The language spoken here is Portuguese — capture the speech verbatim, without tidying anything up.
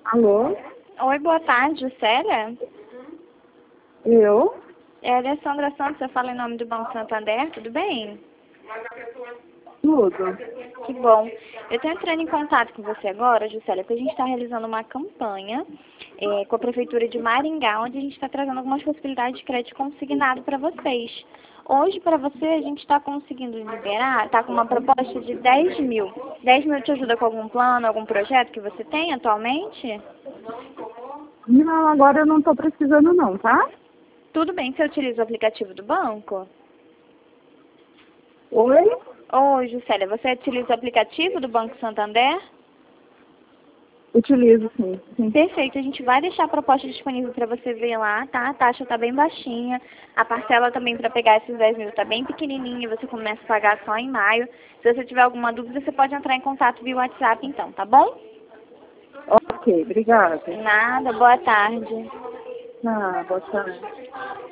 Alô? Oi, boa tarde, Juscelia? Eu? É a Alessandra Santos, eu falo em nome do Banco Santander, tudo bem? Tudo. Que bom. Eu estou entrando em contato com você agora, Juscelia, porque a gente está realizando uma campanha é, com a Prefeitura de Maringá, onde a gente está trazendo algumas possibilidades de crédito consignado para vocês. Hoje, para você, a gente está conseguindo liberar, está com uma proposta de dez mil. dez mil te ajuda com algum plano, algum projeto que você tem atualmente? Não, agora eu não tô precisando não, tá? Tudo bem, você utiliza o aplicativo do banco? Oi? Oi, Juscelia, você utiliza o aplicativo do Banco Santander? Utilizo, sim. sim. Perfeito, a gente vai deixar a proposta disponível para você ver lá, tá? A taxa tá bem baixinha, a parcela também para pegar esses dez mil tá bem pequenininha, você começa a pagar só em maio. Se você tiver alguma dúvida, você pode entrar em contato via WhatsApp então, tá bom? Ok, obrigada. Nada, boa tarde. Ah, boa tarde.